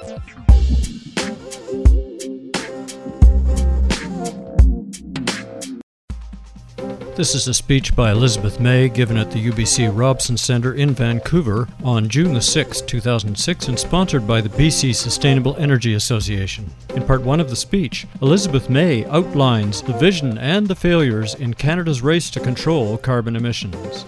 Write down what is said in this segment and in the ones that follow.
This is a speech by Elizabeth May given at the UBC Robson Centre in Vancouver on June the 6th, 2006, and sponsored by the BC Sustainable Energy Association. In part one of the speech, Elizabeth May outlines the vision and the failures in Canada's race to control carbon emissions.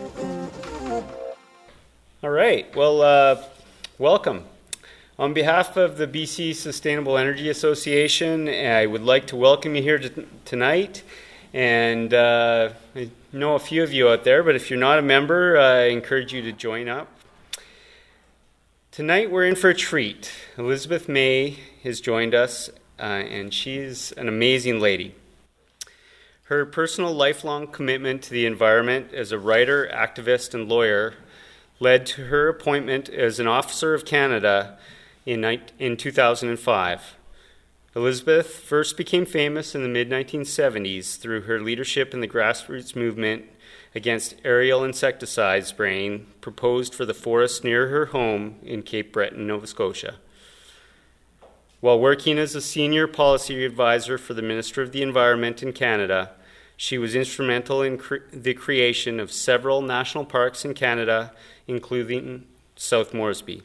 All right, well, welcome. On behalf of the BC Sustainable Energy Association, I would like to welcome you here tonight. And I know a few of you out there, but if you're not a member, I encourage you to join up. Tonight we're in for a treat. Elizabeth May has joined us, and she's an amazing lady. Her personal lifelong commitment to the environment as a writer, activist, and lawyer led to her appointment as an Officer of Canada in 2005. Elizabeth first became famous in the mid-1970s through her leadership in the grassroots movement against aerial insecticide spraying proposed for the forests near her home in Cape Breton, Nova Scotia. While working as a senior policy advisor for the Minister of the Environment in Canada, she was instrumental in the creation of several national parks in Canada, including South Moresby.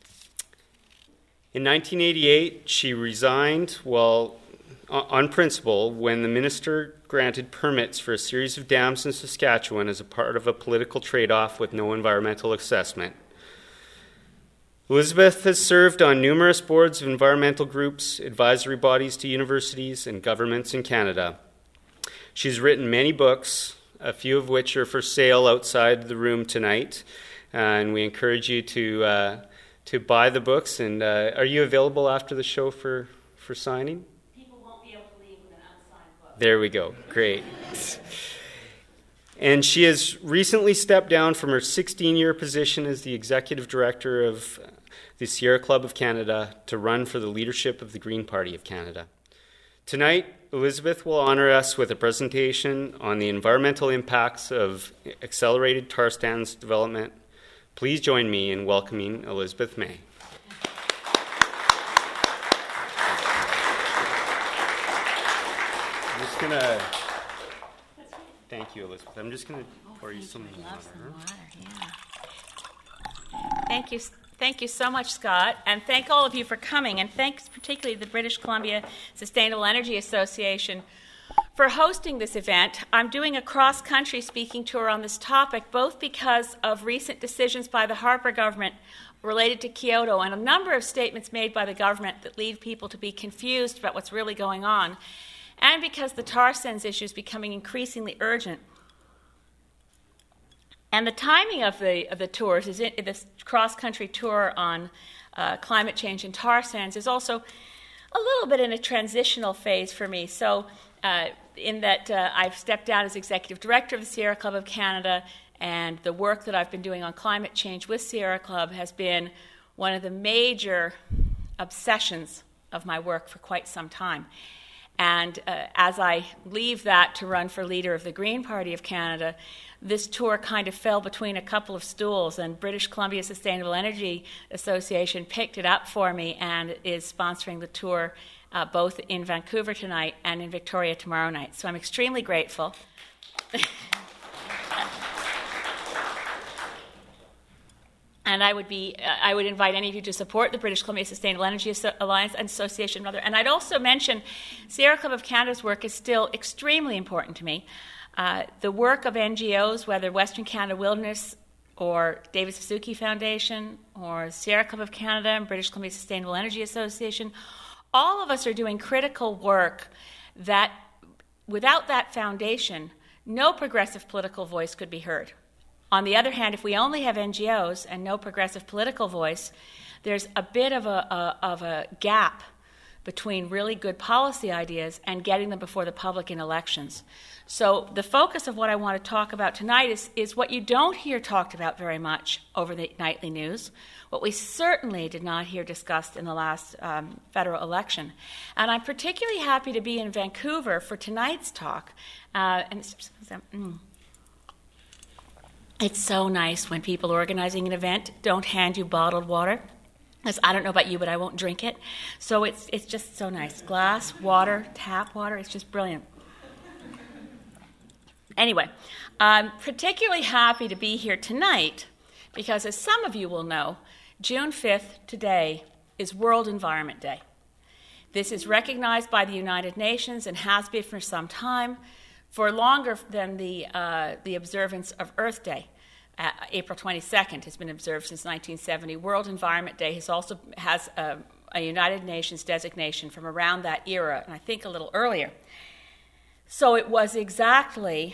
In 1988, she resigned on principle when the minister granted permits for a series of dams in Saskatchewan as a part of a political trade-off with no environmental assessment. Elizabeth has served on numerous boards of environmental groups, advisory bodies to universities, and governments in Canada. She's written many books, a few of which are for sale outside the room tonight, and we encourage you to buy the books. And are you available after the show for signing? People won't be able to leave with an unsigned book. There we go. Great. And she has recently stepped down from her 16-year position as the executive director of the Sierra Club of Canada to run for the leadership of the Green Party of Canada. Tonight, Elizabeth will honor us with a presentation on the environmental impacts of accelerated tar sands development. Please join me in welcoming Elizabeth May. I'm just going to... Thank you, Elizabeth. I'm just going to pour you some water. Thank you so much, Scott, and thank all of you for coming, and thanks particularly the British Columbia Sustainable Energy Association for hosting this event. I'm doing a cross-country speaking tour on this topic, both because of recent decisions by the Harper government related to Kyoto and a number of statements made by the government that lead people to be confused about what's really going on, and because the tar sands issue is becoming increasingly urgent. And the timing of the tours, this cross-country tour on climate change and tar sands, is also a little bit in a transitional phase for me. So in that I've stepped down as executive director of the Sierra Club of Canada, and the work that I've been doing on climate change with Sierra Club has been one of the major obsessions of my work for quite some time. And as I leave that to run for leader of the Green Party of Canada, this tour kind of fell between a couple of stools, and British Columbia Sustainable Energy Association picked it up for me and is sponsoring the tour both in Vancouver tonight and in Victoria tomorrow night. So I'm extremely grateful. And I would invite any of you to support the British Columbia Sustainable Energy Alliance and Association. And I'd also mention Sierra Club of Canada's work is still extremely important to me. The work of NGOs, whether Western Canada Wilderness or David Suzuki Foundation or Sierra Club of Canada and British Columbia Sustainable Energy Association, all of us are doing critical work that without that foundation, no progressive political voice could be heard. On the other hand, if we only have NGOs and no progressive political voice, there's a bit of a gap between really good policy ideas and getting them before the public in elections. So the focus of what I want to talk about tonight is what you don't hear talked about very much over the nightly news, what we certainly did not hear discussed in the last federal election. And I'm particularly happy to be in Vancouver for tonight's talk. It's so nice when people organizing an event don't hand you bottled water. Because I don't know about you, but I won't drink it. So it's just so nice. Glass, water, tap water, it's just brilliant. Anyway, I'm particularly happy to be here tonight because, as some of you will know, June 5th today is World Environment Day. This is recognized by the United Nations and has been for some time, for longer than the observance of Earth Day. April 22nd has been observed since 1970. World Environment Day has a United Nations designation from around that era, and I think a little earlier. So it was exactly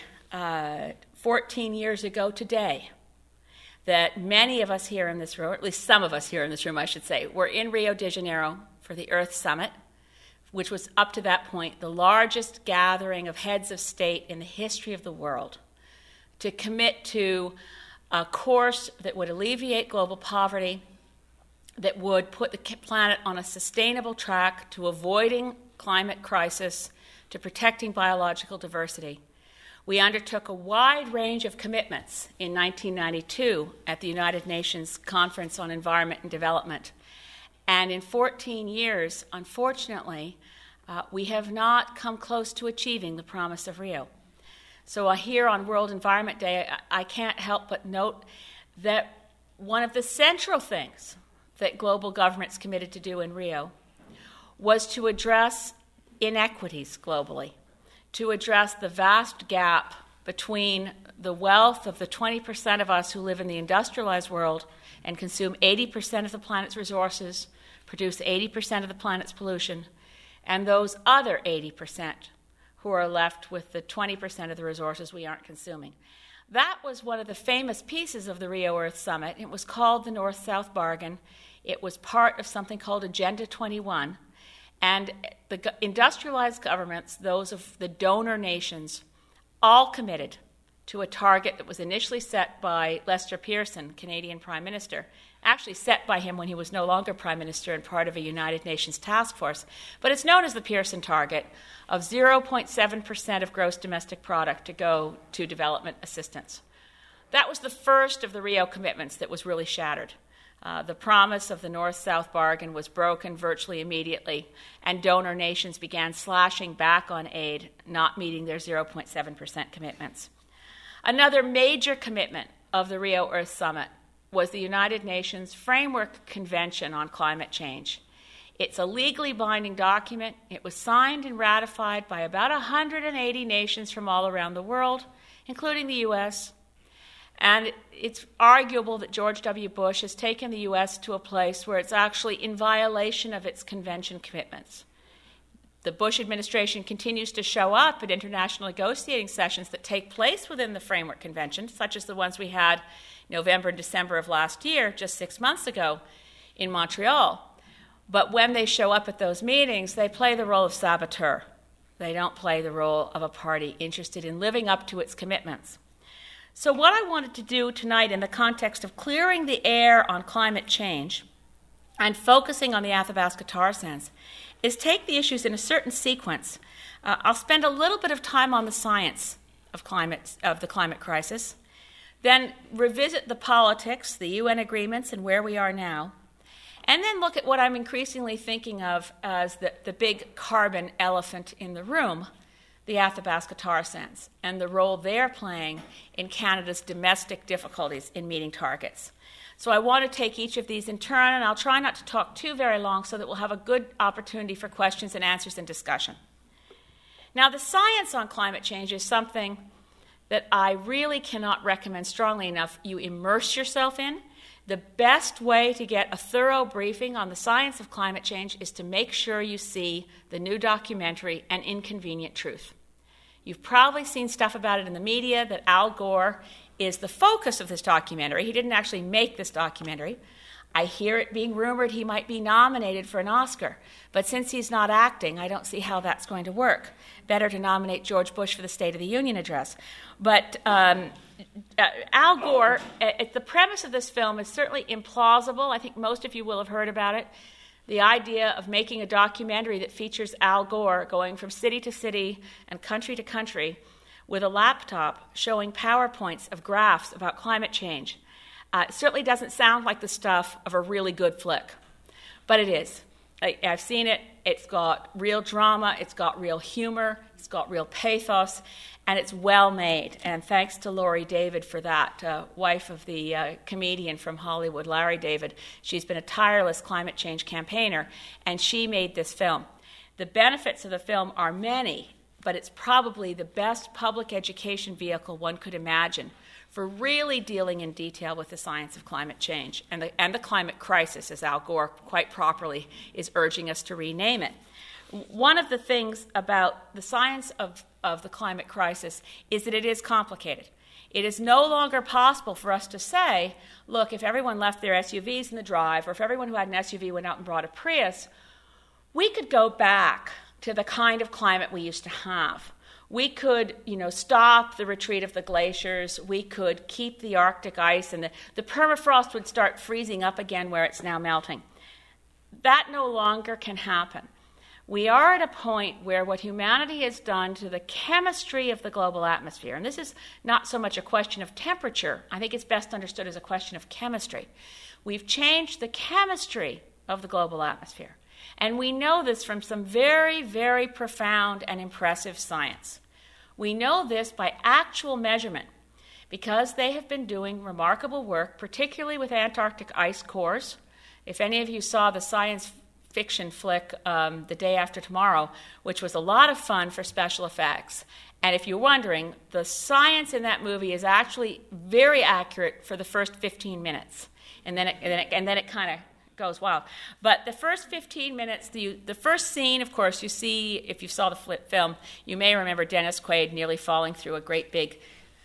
14 years ago today that many of us here in this room, or at least some of us here in this room, I should say, were in Rio de Janeiro for the Earth Summit, which was up to that point the largest gathering of heads of state in the history of the world, to commit to a course that would alleviate global poverty, that would put the planet on a sustainable track to avoiding climate crisis, to protecting biological diversity. We undertook a wide range of commitments in 1992 at the United Nations Conference on Environment and Development. And in 14 years, unfortunately, we have not come close to achieving the promise of Rio. So here on World Environment Day, I can't help but note that one of the central things that global governments committed to do in Rio was to address inequities globally, to address the vast gap between the wealth of the 20% of us who live in the industrialized world and consume 80% of the planet's resources, produce 80% of the planet's pollution, and those other 80% who are left with the 20% of the resources we aren't consuming. That was one of the famous pieces of the Rio Earth Summit. It was called the North-South Bargain. It was part of something called Agenda 21. And the industrialized governments, those of the donor nations, all committed to a target that was initially set by Lester Pearson, Canadian Prime Minister, actually set by him when he was no longer Prime Minister and part of a United Nations task force. But it's known as the Pearson target of 0.7% of gross domestic product to go to development assistance. That was the first of the Rio commitments that was really shattered. The promise of the North-South bargain was broken virtually immediately, and donor nations began slashing back on aid, not meeting their 0.7% commitments. Another major commitment of the Rio Earth Summit was the United Nations Framework Convention on Climate Change. It's a legally binding document. It was signed and ratified by about 180 nations from all around the world, including the U.S., and it's arguable that George W. Bush has taken the U.S. to a place where it's actually in violation of its convention commitments. The Bush administration continues to show up at international negotiating sessions that take place within the Framework Convention, such as the ones we had November and December of last year, just 6 months ago, in Montreal. But when they show up at those meetings, they play the role of saboteur. They don't play the role of a party interested in living up to its commitments. So what I wanted to do tonight in the context of clearing the air on climate change and focusing on the Athabasca tar sands is take the issues in a certain sequence. I'll spend a little bit of time on the science of the climate crisis, then revisit the politics, the UN agreements, and where we are now, and then look at what I'm increasingly thinking of as the big carbon elephant in the room, the Athabasca tar sands, and the role they're playing in Canada's domestic difficulties in meeting targets. So I want to take each of these in turn, and I'll try not to talk too very long so that we'll have a good opportunity for questions and answers and discussion. Now, the science on climate change is something that I really cannot recommend strongly enough you immerse yourself in. The best way to get a thorough briefing on the science of climate change is to make sure you see the new documentary, An Inconvenient Truth. You've probably seen stuff about it in the media that Al Gore is the focus of this documentary. He didn't actually make this documentary. I hear it being rumored he might be nominated for an Oscar. But since he's not acting, I don't see how that's going to work. Better to nominate George Bush for the State of the Union address. But Al Gore, the premise of this film is certainly implausible. I think most of you will have heard about it. The idea of making a documentary that features Al Gore going from city to city and country to country with a laptop showing PowerPoints of graphs about climate change. It certainly doesn't sound like the stuff of a really good flick. But it is. I've seen it. It's got real drama. It's got real humor. It's got real pathos. And it's well made. And thanks to Laurie David for that, wife of the comedian from Hollywood, Larry David. She's been a tireless climate change campaigner, and she made this film. The benefits of the film are many, but it's probably the best public education vehicle one could imagine for really dealing in detail with the science of climate change and the climate crisis, as Al Gore quite properly is urging us to rename it. One of the things about the science of the climate crisis is that it is complicated. It is no longer possible for us to say, look, if everyone left their SUVs in the drive, or if everyone who had an SUV went out and brought a Prius, we could go back to the kind of climate we used to have. We could, stop the retreat of the glaciers. We could keep the Arctic ice, and the permafrost would start freezing up again where it's now melting. That no longer can happen. We are at a point where what humanity has done to the chemistry of the global atmosphere, and this is not so much a question of temperature, I think it's best understood as a question of chemistry. We've changed the chemistry of the global atmosphere. And we know this from some very, very profound and impressive science. We know this by actual measurement because they have been doing remarkable work, particularly with Antarctic ice cores. If any of you saw the science fiction flick The Day After Tomorrow, which was a lot of fun for special effects. And if you're wondering, the science in that movie is actually very accurate for the first 15 minutes. And then it kind of goes wild. But the first 15 minutes, the first scene, of course, you see, if you saw the film, you may remember Dennis Quaid nearly falling through a great big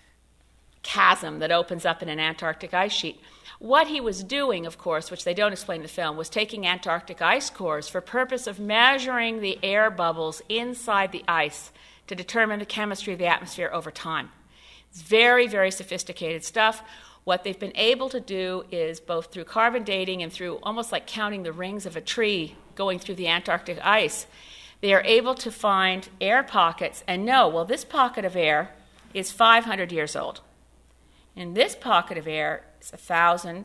chasm that opens up in an Antarctic ice sheet. What he was doing, of course, which they don't explain in the film, was taking Antarctic ice cores for purpose of measuring the air bubbles inside the ice to determine the chemistry of the atmosphere over time. It's very, very sophisticated stuff. What they've been able to do is, both through carbon dating and through almost like counting the rings of a tree going through the Antarctic ice, they are able to find air pockets and know, well, this pocket of air is 500 years old. And this pocket of air is 1,000,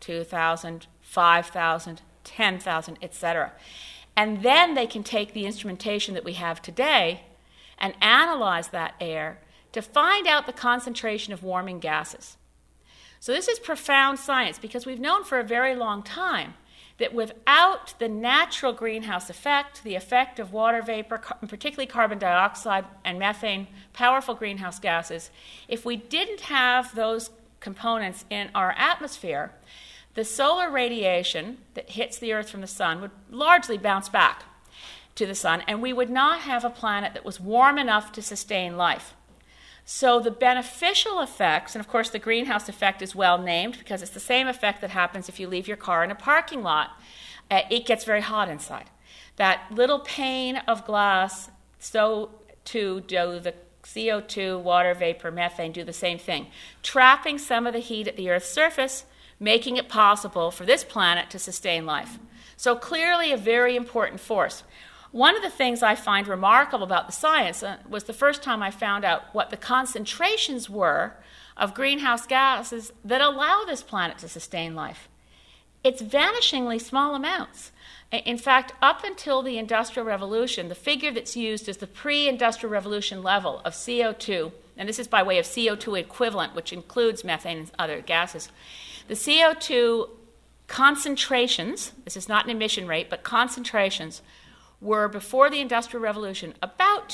2,000, 5,000, 10,000, etc. And then they can take the instrumentation that we have today and analyze that air to find out the concentration of warming gases. So this is profound science because we've known for a very long time that without the natural greenhouse effect, the effect of water vapor, particularly carbon dioxide and methane, powerful greenhouse gases, if we didn't have those components in our atmosphere, the solar radiation that hits the Earth from the sun would largely bounce back to the sun, and we would not have a planet that was warm enough to sustain life. So the beneficial effects, and of course the greenhouse effect is well named because it's the same effect that happens if you leave your car in a parking lot. It gets very hot inside. That little pane of glass, so too do the CO2, water vapor, methane do the same thing, trapping some of the heat at the Earth's surface, making it possible for this planet to sustain life. So clearly a very important force. One of the things I find remarkable about the science was the first time I found out what the concentrations were of greenhouse gases that allow this planet to sustain life. It's vanishingly small amounts. In fact, up until the Industrial Revolution, the figure that's used is the pre-Industrial Revolution level of CO2, and this is by way of CO2 equivalent, which includes methane and other gases. The CO2 concentrations, this is not an emission rate, but concentrations, were, before the Industrial Revolution, about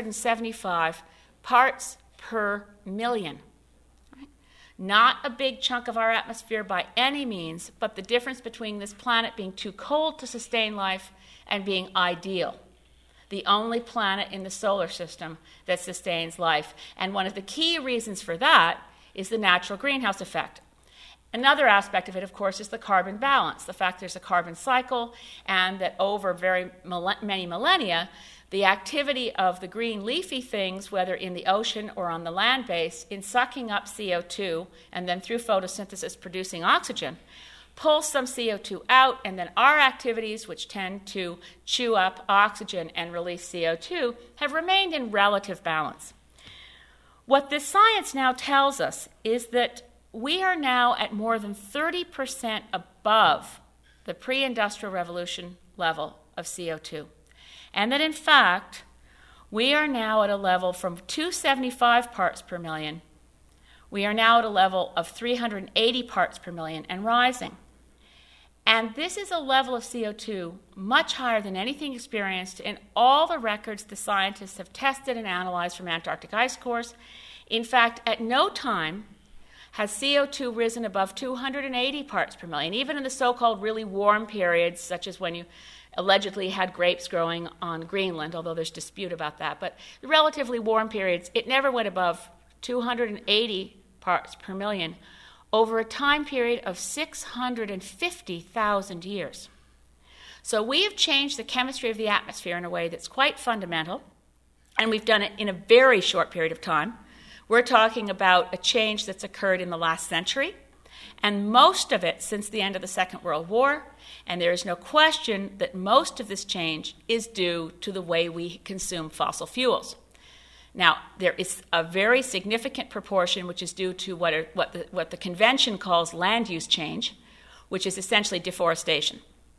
275 parts per million. Right? Not a big chunk of our atmosphere by any means, but the difference between this planet being too cold to sustain life and being ideal. The only planet in the solar system that sustains life. And one of the key reasons for that is the natural greenhouse effect. Another aspect of it, of course, is the carbon balance, the fact there's a carbon cycle, and that over many millennia, the activity of the green leafy things, whether in the ocean or on the land base, in sucking up CO2 and then through photosynthesis producing oxygen, pulls some CO2 out, and then our activities, which tend to chew up oxygen and release CO2, have remained in relative balance. What this science now tells us is that we are now at more than 30% above the pre-industrial revolution level of CO2. And that in fact, we are now at a level from 275 parts per million. We are now at a level of 380 parts per million and rising. And this is a level of CO2 much higher than anything experienced in all the records the scientists have tested and analyzed from Antarctic ice cores. In fact, at no time has CO2 risen above 280 parts per million, even in the so-called really warm periods, such as when you allegedly had grapes growing on Greenland, although there's dispute about that. But the relatively warm periods, it never went above 280 parts per million over a time period of 650,000 years. So we have changed the chemistry of the atmosphere in a way that's quite fundamental, and we've done it in a very short period of time. We're talking about a change that's occurred in the last century, and most of it since the end of the Second World War, and there is no question that most of this change is due to the way we consume fossil fuels. Now, there is a very significant proportion which is due to what the convention calls land use change, which is essentially deforestation.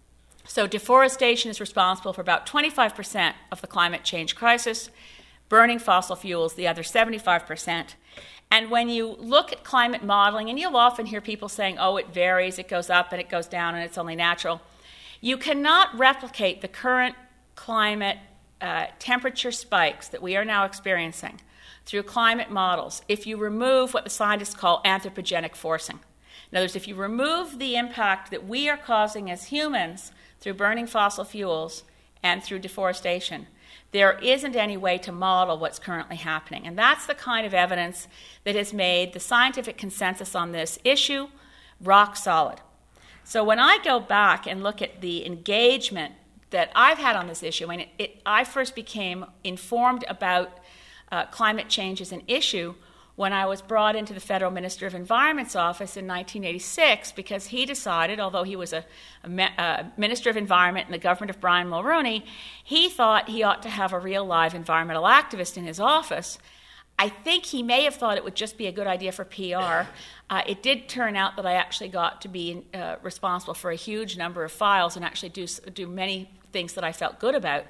So deforestation is responsible for about 25% of the climate change crisis, burning fossil fuels the other 75%. And when you look at climate modeling, and you'll often hear people saying, oh, it varies, it goes up and it goes down and it's only natural, you cannot replicate the current climate temperature spikes that we are now experiencing through climate models if you remove what the scientists call anthropogenic forcing. In other words, if you remove the impact that we are causing as humans through burning fossil fuels and through deforestation, there isn't any way to model what's currently happening. And that's the kind of evidence that has made the scientific consensus on this issue rock solid. So when I go back and look at the engagement that I've had on this issue, and I first became informed about climate change as an issue when I was brought into the Federal Minister of Environment's office in 1986, because he decided, although he was a Minister of Environment in the government of Brian Mulroney, he thought he ought to have a real live environmental activist in his office. I think he may have thought it would just be a good idea for PR. It did turn out that I actually got to be responsible for a huge number of files and actually do many things that I felt good about.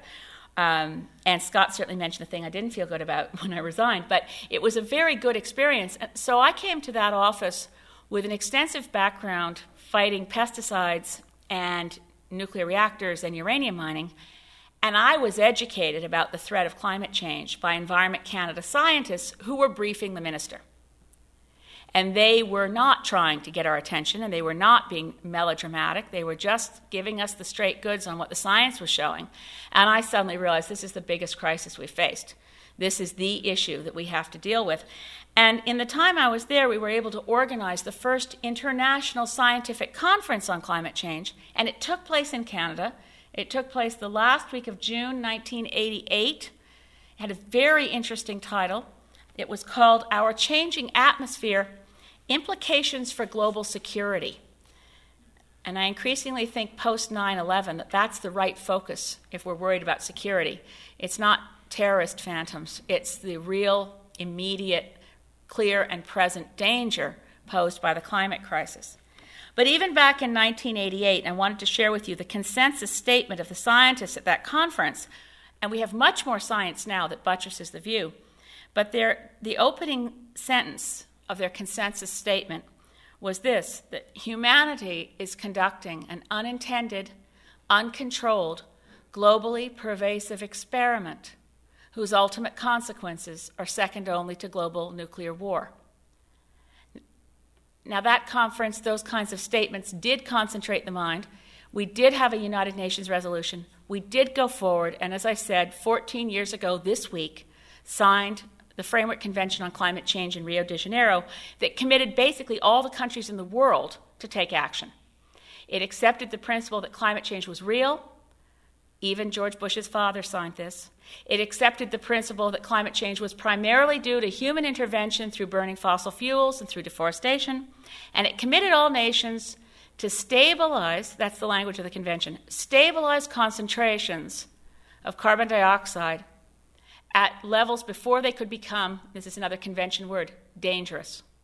And Scott certainly mentioned the thing I didn't feel good about when I resigned. But it was a very good experience. So I came to that office with an extensive background fighting pesticides and nuclear reactors and uranium mining. And I was educated about the threat of climate change by Environment Canada scientists who were briefing the minister. And they were not trying to get our attention, and they were not being melodramatic. They were just giving us the straight goods on what the science was showing. And I suddenly realized this is the biggest crisis we've faced. This is the issue that we have to deal with. And in the time I was there, we were able to organize the first international scientific conference on climate change, and it took place in Canada. It took place the last week of June 1988. It had a very interesting title. It was called Our Changing Atmosphere, Implications for Global Security. And I increasingly think post 9/11 that that's the right focus if we're worried about security. It's not terrorist phantoms. It's the real, immediate, clear, and present danger posed by the climate crisis. But even back in 1988, I wanted to share with you the consensus statement of the scientists at that conference, and we have much more science now that buttresses the view, but the opening sentence of their consensus statement was this, that humanity is conducting an unintended, uncontrolled, globally pervasive experiment whose ultimate consequences are second only to global nuclear war. Now, that conference, those kinds of statements did concentrate the mind. We did have a United Nations resolution. We did go forward, and as I said, 14 years ago this week, signed the Framework Convention on Climate Change in Rio de Janeiro that committed basically all the countries in the world to take action. It accepted the principle that climate change was real. Even George Bush's father signed this. It accepted the principle that climate change was primarily due to human intervention through burning fossil fuels and through deforestation. And it committed all nations to stabilize, that's the language of the convention, stabilize concentrations of carbon dioxide at levels before they could become, this is another convention word, dangerous.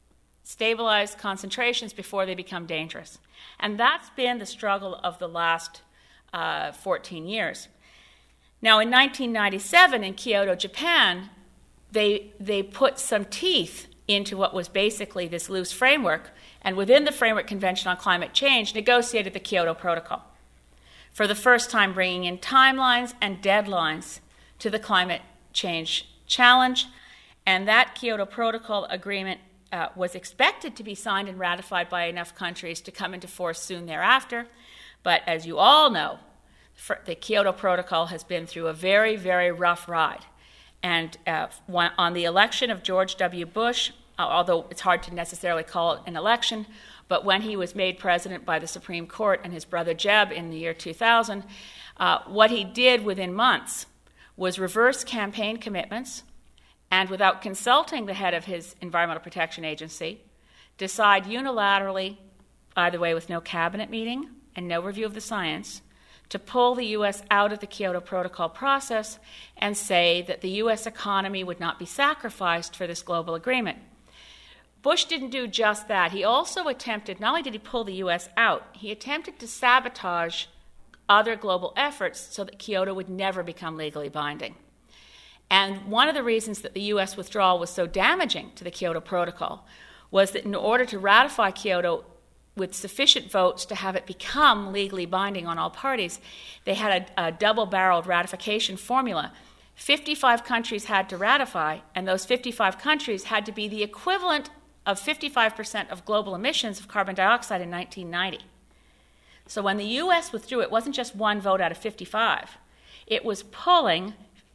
stabilize concentrations before they become dangerous. And that's been the struggle of the last 14 years. Now, in 1997 in Kyoto, Japan, they put some teeth into what was basically this loose framework, and within the Framework Convention on Climate Change, negotiated the Kyoto Protocol, for the first time bringing in timelines and deadlines to the climate change challenge. And that Kyoto Protocol agreement was expected to be signed and ratified by enough countries to come into force soon thereafter. But as you all know, the Kyoto Protocol has been through a very, very rough ride. And on the election of George W. Bush, although it's hard to necessarily call it an election, but when he was made president by the Supreme Court and his brother Jeb in the year 2000, what he did within months was reverse campaign commitments and, without consulting the head of his Environmental Protection Agency, decide unilaterally, by the way, with no cabinet meeting and no review of the science, to pull the U.S. out of the Kyoto Protocol process and say that the U.S. economy would not be sacrificed for this global agreement. Bush didn't do just that. He also attempted, not only did he pull the U.S. out, he attempted to sabotage other global efforts so that Kyoto would never become legally binding. And one of the reasons that the U.S. withdrawal was so damaging to the Kyoto Protocol was that in order to ratify Kyoto with sufficient votes to have it become legally binding on all parties, they had a double-barreled ratification formula. 55 countries had to ratify, and those 55 countries had to be the equivalent of 55% of global emissions of carbon dioxide in 1990. So when the U.S. withdrew, it wasn't just one vote out of 55. It was pulling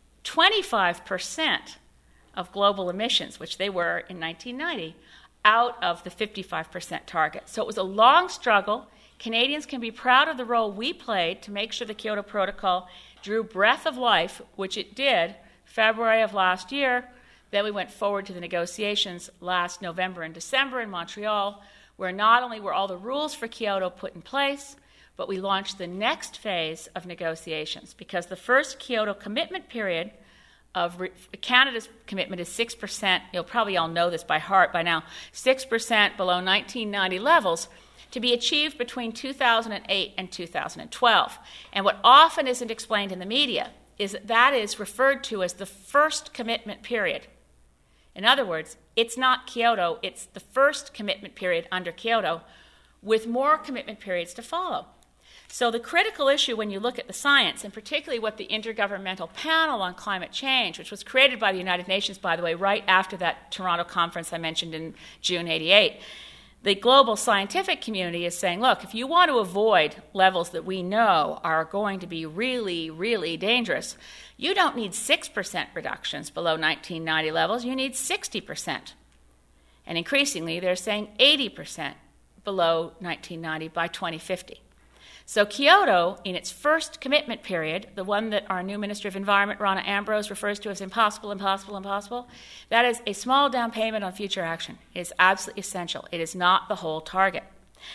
25% of global emissions, which they were in 1990, out of the 55% target. So it was a long struggle. Canadians can be proud of the role we played to make sure the Kyoto Protocol drew breath of life, which it did February of last year. Then we went forward to the negotiations last November and December in Montreal, where not only were all the rules for Kyoto put in place, but we launched the next phase of negotiations, because the first Kyoto commitment period of Canada's commitment is 6%. You'll probably all know this by heart by now. 6% below 1990 levels to be achieved between 2008 and 2012. And what often isn't explained in the media is that that is referred to as the first commitment period. In other words, it's not Kyoto, it's the first commitment period under Kyoto, with more commitment periods to follow. So the critical issue when you look at the science, and particularly what the Intergovernmental Panel on Climate Change, which was created by the United Nations, by the way, right after that Toronto conference I mentioned in June '88, the global scientific community is saying, look, if you want to avoid levels that we know are going to be really, really dangerous, you don't need 6% reductions below 1990 levels, you need 60%. And increasingly, they're saying 80% below 1990 by 2050. So Kyoto, in its first commitment period, the one that our new Minister of Environment, Rona Ambrose, refers to as impossible, impossible, impossible, that is a small down payment on future action. It is absolutely essential. It is not the whole target.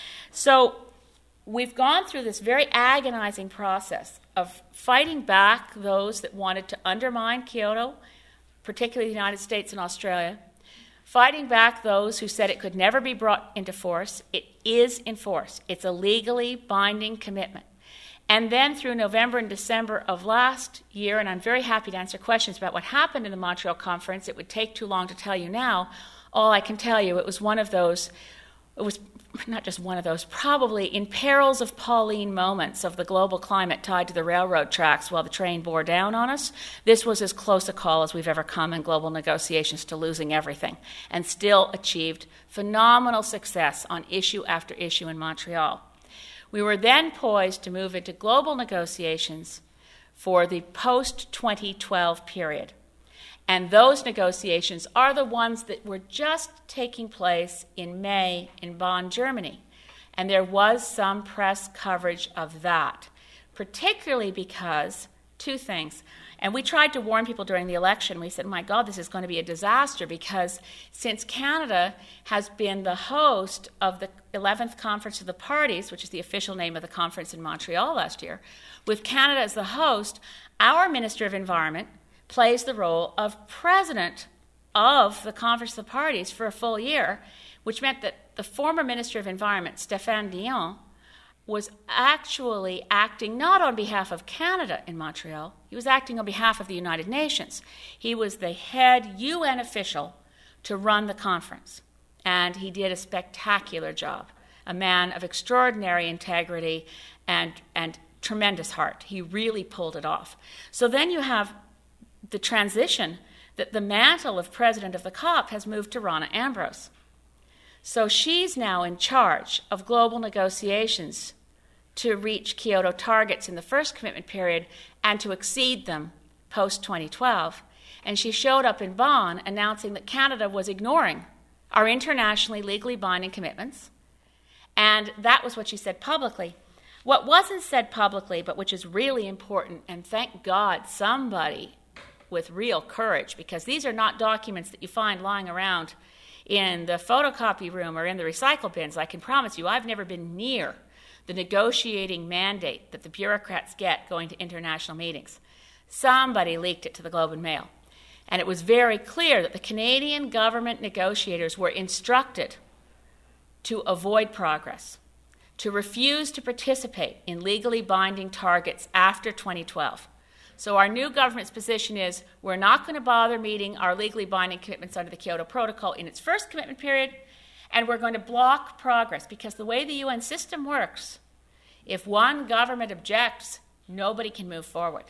So we've gone through this very agonizing process of fighting back those that wanted to undermine Kyoto, particularly the United States and Australia, fighting back those who said it could never be brought into force. It is in force. It's a legally binding commitment. And then through November and December of last year, and I'm very happy to answer questions about what happened in the Montreal conference. It would take too long to tell you now. All I can tell you, it was one of those, it was not just one of those, probably in perils of Pauline moments of the global climate tied to the railroad tracks while the train bore down on us. This was as close a call as we've ever come in global negotiations to losing everything, and still achieved phenomenal success on issue after issue in Montreal. We were then poised to move into global negotiations for the post-2012 period. And those negotiations are the ones that were just taking place in May in Bonn, Germany. And there was some press coverage of that, particularly because two things. And we tried to warn people during the election. We said, my God, this is going to be a disaster, because since Canada has been the host of the 11th Conference of the Parties, which is the official name of the conference in Montreal last year, with Canada as the host, our Minister of Environment plays the role of president of the Conference of the Parties for a full year, which meant that the former Minister of Environment, Stéphane Dion, was actually acting not on behalf of Canada in Montreal, he was acting on behalf of the United Nations. He was the head UN official to run the conference, and he did a spectacular job. A man of extraordinary integrity and tremendous heart. He really pulled it off. So then you have the transition that the mantle of president of the COP has moved to Rona Ambrose. So she's now in charge of global negotiations to reach Kyoto targets in the first commitment period and to exceed them post-2012. And she showed up in Bonn announcing that Canada was ignoring our internationally legally binding commitments. And that was what she said publicly. What wasn't said publicly, but which is really important, and thank God somebody with real courage, because these are not documents that you find lying around in the photocopy room or in the recycle bins. I can promise you I've never been near the negotiating mandate that the bureaucrats get going to international meetings. Somebody leaked it to the Globe and Mail. And it was very clear that the Canadian government negotiators were instructed to avoid progress, to refuse to participate in legally binding targets after 2012. So our new government's position is we're not going to bother meeting our legally binding commitments under the Kyoto Protocol in its first commitment period, and we're going to block progress, because the way the UN system works, if one government objects, nobody can move forward.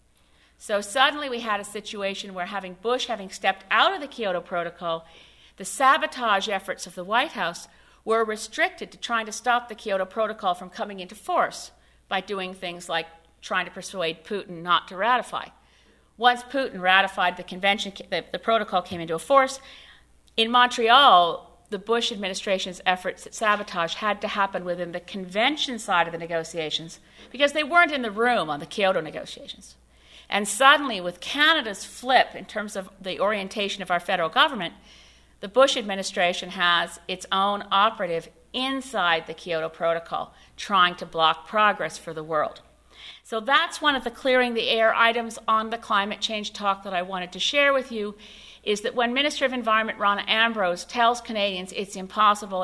So suddenly we had a situation where Bush having stepped out of the Kyoto Protocol, the sabotage efforts of the White House were restricted to trying to stop the Kyoto Protocol from coming into force by doing things like trying to persuade Putin not to ratify. Once Putin ratified the convention, the protocol came into force. In Montreal, the Bush administration's efforts at sabotage had to happen within the convention side of the negotiations because they weren't in the room on the Kyoto negotiations. And suddenly, with Canada's flip in terms of the orientation of our federal government, the Bush administration has its own operative inside the Kyoto Protocol trying to block progress for the world. So that's one of the clearing the air items on the climate change talk that I wanted to share with you, is that when Minister of Environment Rona Ambrose tells Canadians it's impossible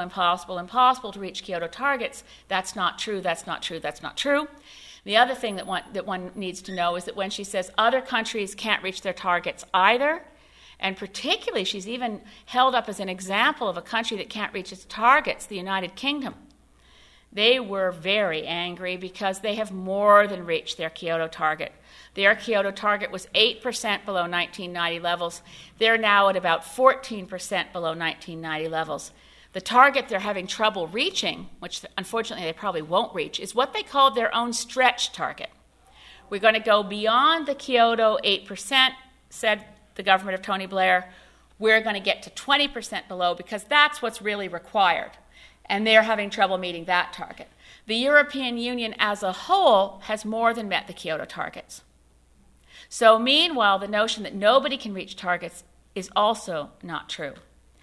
to reach Kyoto targets, that's not true, that's not true, that's not true. The other thing that one needs to know is that when she says other countries can't reach their targets either, and particularly she's even held up as an example of a country that can't reach its targets, the United Kingdom, they were very angry because they have more than reached their Kyoto target. Their Kyoto target was 8% below 1990 levels. They're now at about 14% below 1990 levels. The target they're having trouble reaching, which unfortunately they probably won't reach, is what they called their own stretch target. We're going to go beyond the Kyoto 8%, said the government of Tony Blair. We're going to get to 20% below because that's what's really required. And they're having trouble meeting that target. The European Union as a whole has more than met the Kyoto targets. So meanwhile, the notion that nobody can reach targets is also not true.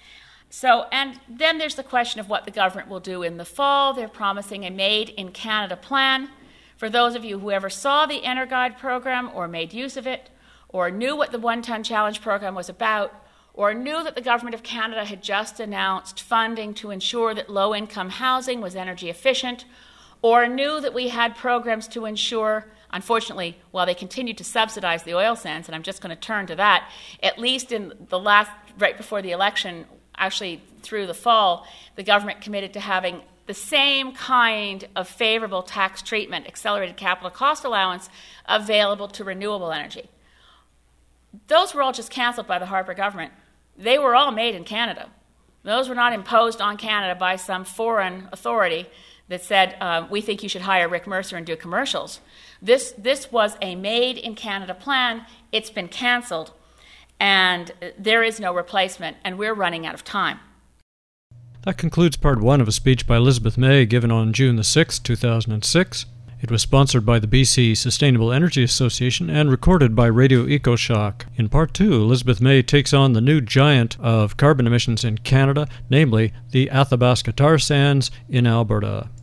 So, and then there's the question of what the government will do in the fall. They're promising a Made in Canada plan. For those of you who ever saw the EnerGuide program or made use of it, or knew what the One Ton Challenge program was about, or knew that the Government of Canada had just announced funding to ensure that low-income housing was energy efficient, or knew that we had programs to ensure, unfortunately, while they continued to subsidize the oil sands, and I'm just going to turn to that, at least in the last, right before the election, actually through the fall, the government committed to having the same kind of favorable tax treatment, accelerated capital cost allowance, available to renewable energy. Those were all just canceled by the Harper government. They were all made in Canada. Those were not imposed on Canada by some foreign authority that said, we think you should hire Rick Mercer and do commercials. This was a Made in Canada plan. It's been canceled, and there is no replacement, and we're running out of time. That concludes part one of a speech by Elizabeth May given on June the 6th, 2006. It was sponsored by the BC Sustainable Energy Association and recorded by Radio EcoShock. In part two, Elizabeth May takes on the new giant of carbon emissions in Canada, namely the Athabasca tar sands in Alberta.